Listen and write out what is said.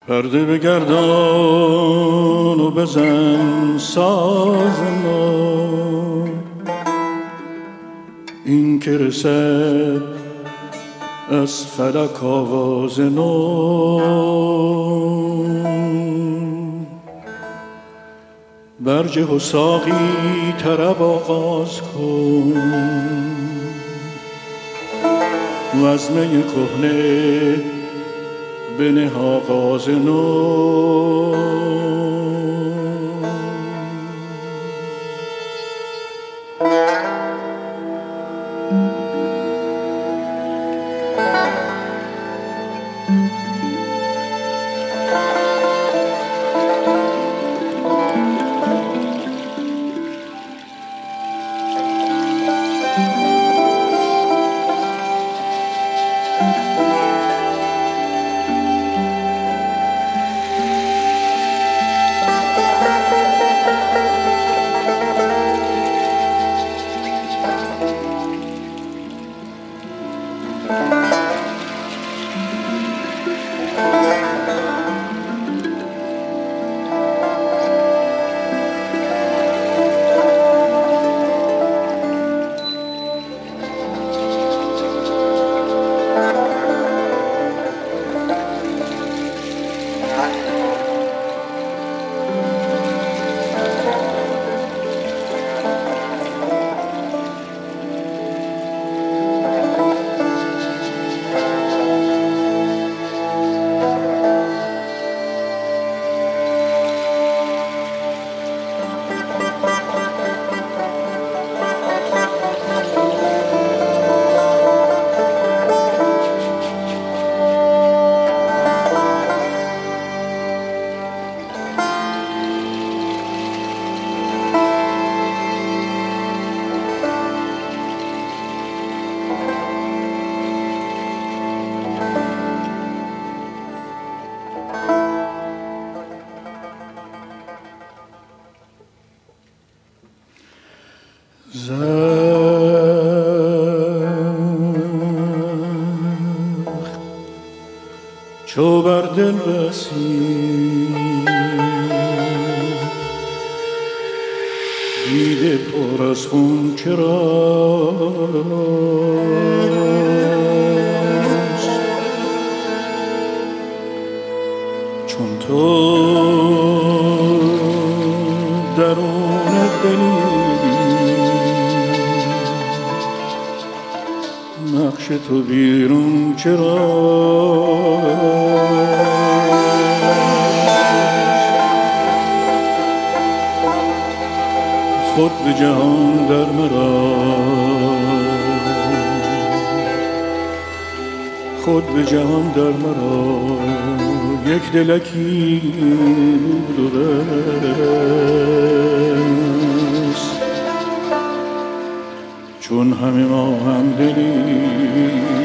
پرده بگردان و بزن ساز ما، این که رسد از فلک آواز نو. برجه و ساقی طرب آغاز کن، وزمه کهنه بنه آغاز نو. چو بر دل رسید دیده پر از خون چراست، چون تو درون دلی نقش تو بیرون چراست. خود به جهان در مرا، خود به جهان در مرا یک دلکی بود و بس، چون همه ما هم دلی